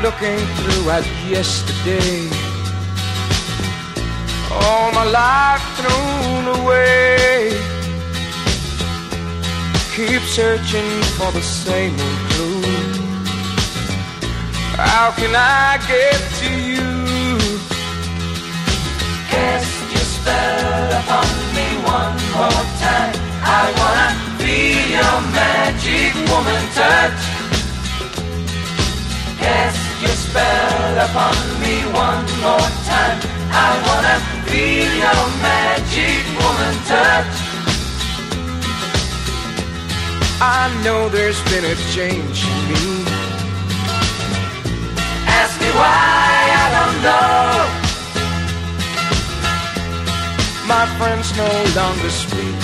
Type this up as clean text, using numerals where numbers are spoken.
looking through at yesterday. All my life thrown away. Keep searching for the same old clue. How can I get to you? Cast your spell upon me one more time. I wanna feel your magic woman touch. Cast your spell upon me one more time. I wanna feel your magic woman touch. I know there's been a change in me. Ask me why, I don't know. My friends no longer speak